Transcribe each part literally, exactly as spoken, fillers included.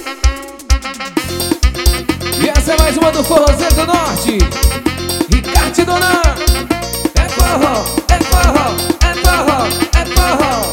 E essa é mais uma do Forrozeiro do Norte, Ricardo Dona. É forró, é forró, é forró, é forró.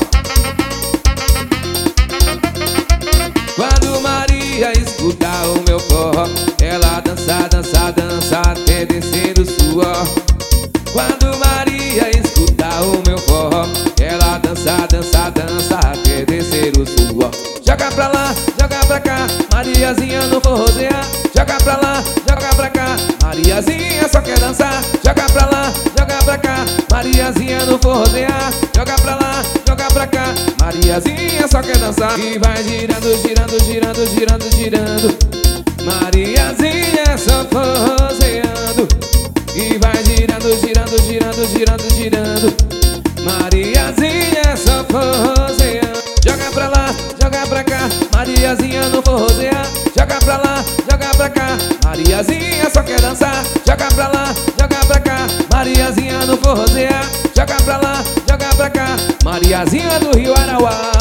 Quando Maria escuta o meu forró, ela dança, dança, dança até descer o suor. Quando Maria escuta o meu forró, ela dança, dança, dança até descer o suor. Joga pra lá, joga pra cá, Mariazinha no forrozear. Joga pra lá, joga pra cá, Mariazinha só quer dançar. Joga pra lá, joga pra cá, Mariazinha no forrozear. Joga pra lá, joga pra cá, Mariazinha só quer dançar. E vai girando, girando, girando, girando, girando, Mariazinha só forrozeando. E vai girando, girando, girando, girando, girando, Mariazinha só forrozeando. Joga pra lá, joga pra cá, Mariazinha no forrozear. Joga pra lá, joga pra cá, Mariazinha só quer dançar. Joga pra lá, joga pra cá, Mariazinha no forrozear. Joga pra lá, joga pra cá, Mariazinha do Rio Arauá.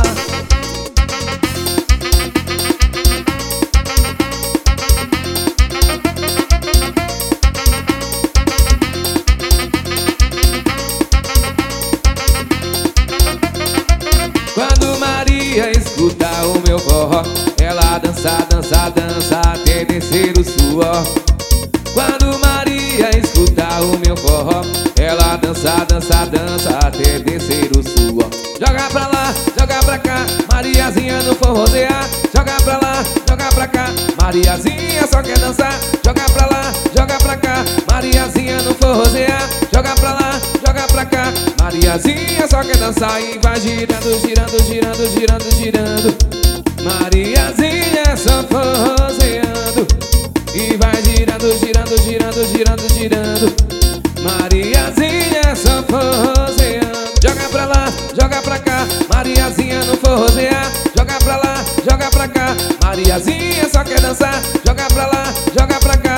Quando Maria escuta o meu forró, ela dança, dança, dança até descer o suor. Quando Maria escuta o meu forró, ela dança, dança, dança até descer o suor. Joga pra lá, joga pra cá, Mariazinha no forrozear. Joga pra lá, joga pra cá, Mariazinha só quer dançar. Joga pra lá, joga pra cá, Mariazinha no forrozear. Joga pra lá, joga pra cá, Mariazinha só quer dançar. E vai girando, girando, girando, girando, girando, Mariazinha só forrozeando. E vai girando, girando, girando, girando, girando, Mariazinha só forrozeando. Joga pra lá, joga pra cá, Mariazinha no forrozear. Joga pra lá, joga pra cá, Mariazinha só quer dançar. Joga pra lá, joga pra cá,